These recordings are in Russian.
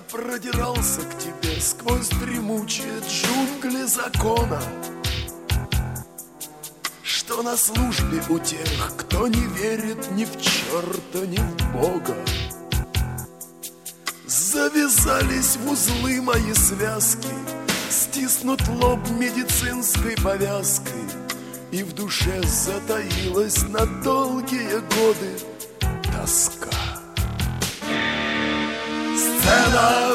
продирался к тебе сквозь дремучие джунгли закона, что на службе у тех, кто не верит ни в черта, ни в Бога. Завязались в узлы мои связки, стиснут лоб медицинской повязкой, и в душе затаилась на долгие годы тоска. Сцена,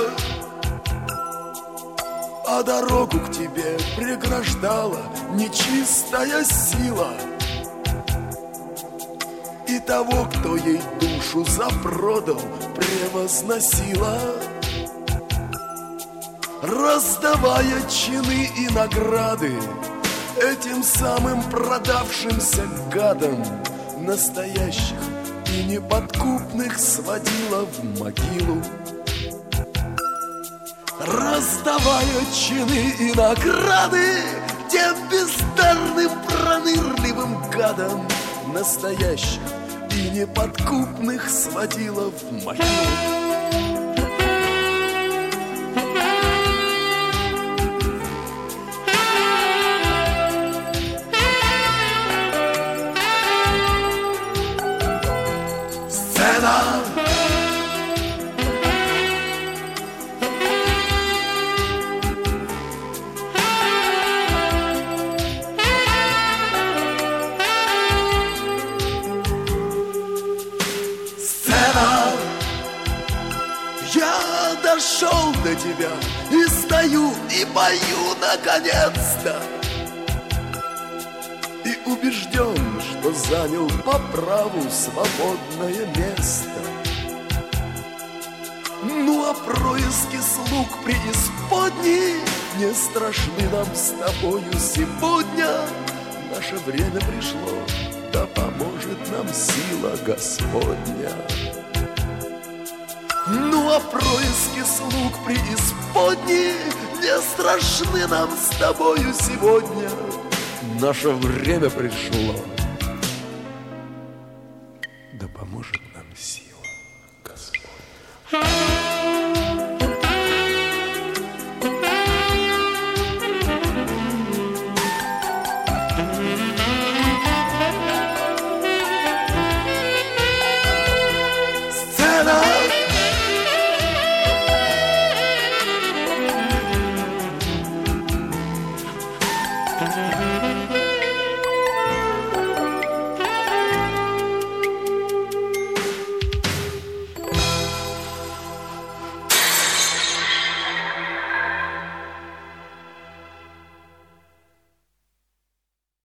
а дорогу к тебе преграждала нечистая сила, и того, кто ей душу запродал, превозносила, раздавая чины и награды этим самым продавшимся гадам, настоящих и неподкупных сводила в могилу. Раздавая чины и награды тем бездарным пронырливым гадам, настоящих и неподкупных сводила в могилу. Я дошел до тебя и стою, и пою наконец-то, и убежден, что занял по праву свободное место. Ну а происки слуг преисподней не страшны нам с тобою сегодня. Наше время пришло, да поможет нам сила Господня. Ну а происки слуг преисподней не страшны нам с тобою сегодня. Наше время пришло,